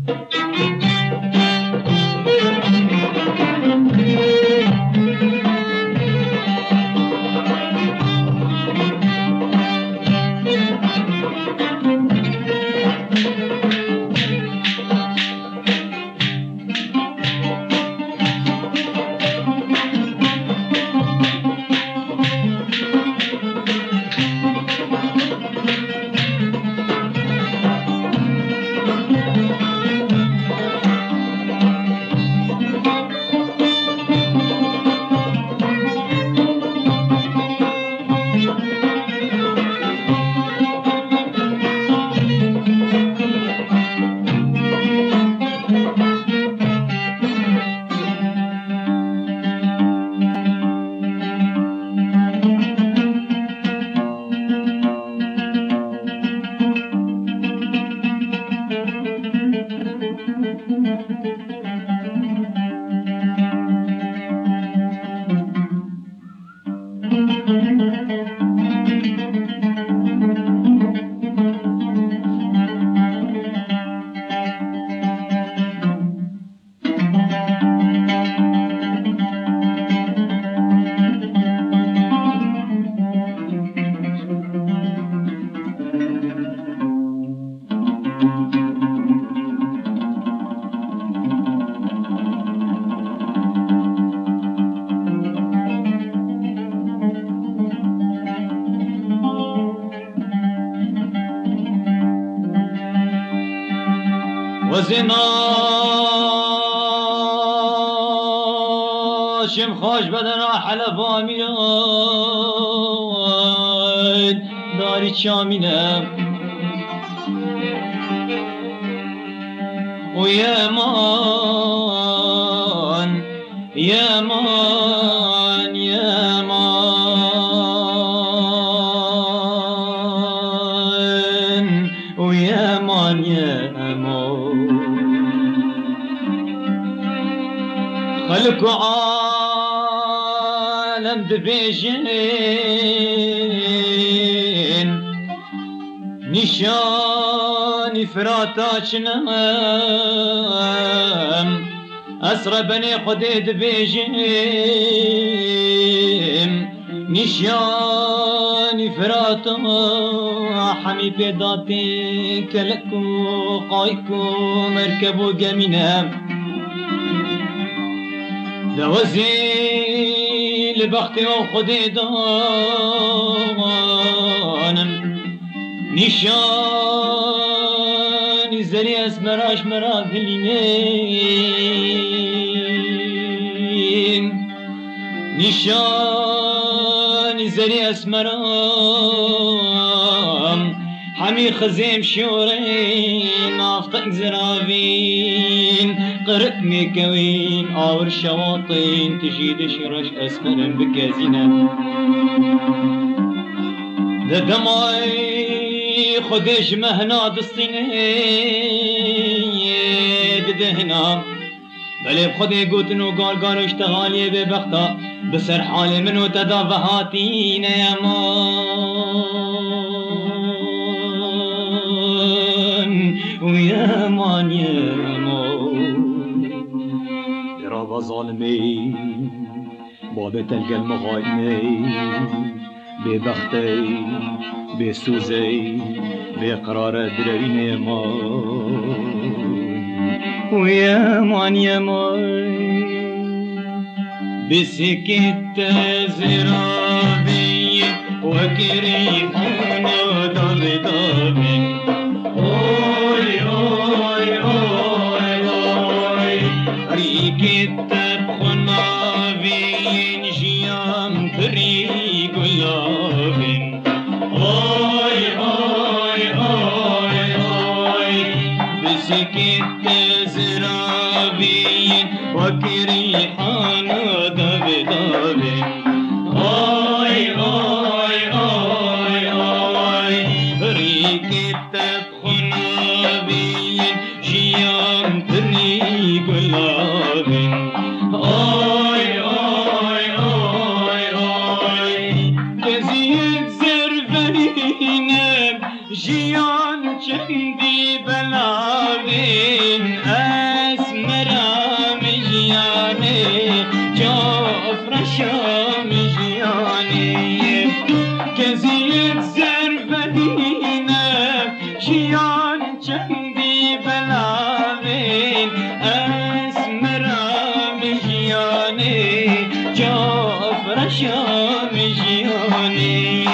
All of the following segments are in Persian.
وزناشم خوش بدنا حلبا میاد داری چامینم و یمان یمان یمان و یمان یمان خلق عالم دبیجن نشانی فراتا چنم اسر بني خدي دبیجن نشانی فراتا حمی پیداتی کلکو قایکو مرکبو گمینم دوزی لبختی و خودی دانم نشانی زری اسمراش مرا دلینین نشانی زری اسمرام حمی خزیم شورین آفتق زرافین قرق میکوین آور شواطین تجید شرش اسمرم بکزینم دمای خودش مهنا دستینه دهنا بله بخودی گوتن و گارگار اشتغالی به بختا بسر حال منو تدا وهاتین یمان و یمان یمان درابا ظالمی باب تلقى المغايمي ببختي بسوزي بقرار درين يمان ويمان يمان بسكت زرابي وكريحون ضبضابي اوي اوي اوي اوي ريكت بخنابين جيام فري قلابين اوي اوي اوي اوي بسكت زرابي وكريحون ضبضابي اوي اوي اوي اوي ريكت بخنابين جيام فري قلابين اوي اوي اوي اوي تزيد زرفرينم جيان چندي بلابين بلاوين أسمرا مجياني جعفر شام مجياني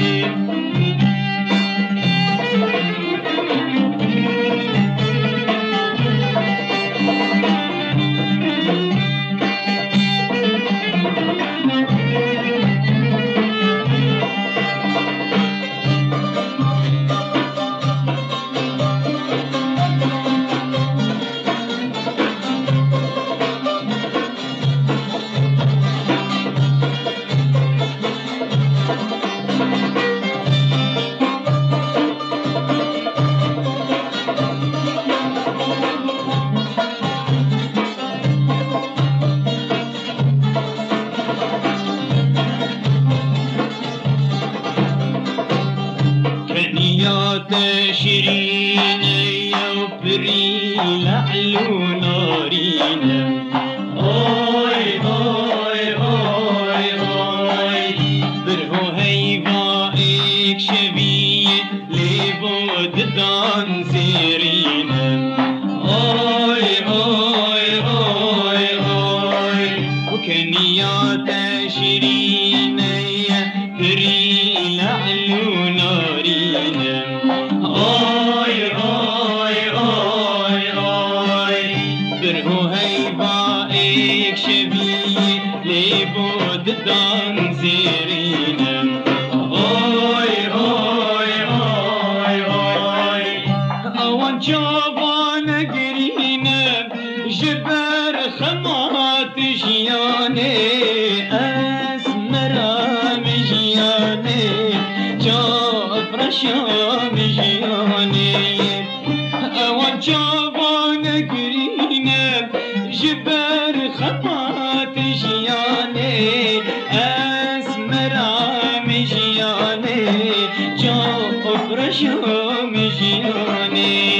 شيرين يا وبري لعلو نارينا اوي اوي اوي اوي برهو هيبا ايك شبيه لبود دان زيرينا اوي اوي اوي اوي وكنيات شيرين يا بري لعلو نارينا اوي اوي اوي اوي برهو هيبا ايك شبيه لبود دان زيرينا اوي اوي اوي اوي اوان جابانا قرينا جبر خمات جياني اسمرا مجياني جعفر شام جياني اوان جابانا قرينا جبر خمات جياني اسمرا مجياني جعفر شام جياني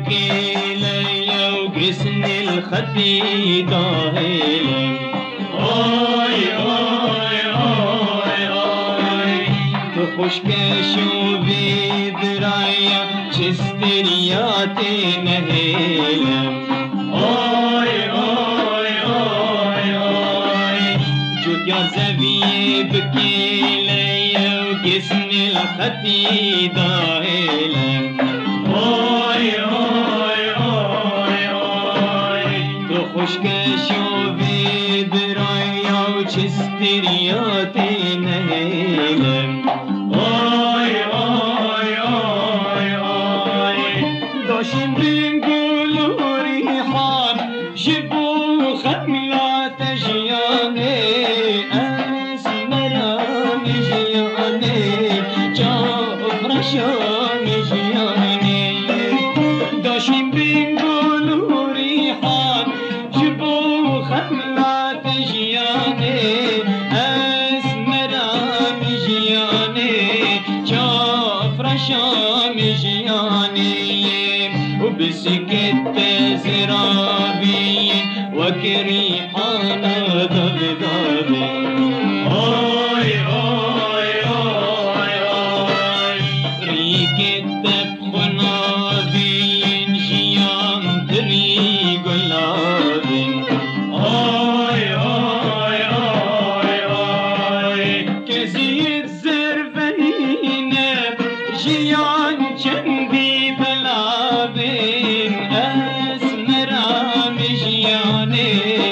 بكيلي وقسن الخدي داهلم آي آي آي آي تخش كشوفي درايا چسترياتي نهيلم آي آي آي آي جوت يا زبي بكيلي وقسن الخدي داهلم آي آي آي آي تخش كشوفي درايا وچسترياتي نهيلم آي آي آي آي داشم بنقول ريحان جبو خملات جياني أسمرا مجياني جافر شام جياني داشم بنقول ريحان جبو خملات جياني أسمرا مجياني جافر شام جياني وبسكت زرابي وكريحان ضبضابي آي آي آي آي ريكت بخنابي جيان تري قلابي آي آي آي آي كزيد زرفينب جيان جندي بلابين أسمرا مجياني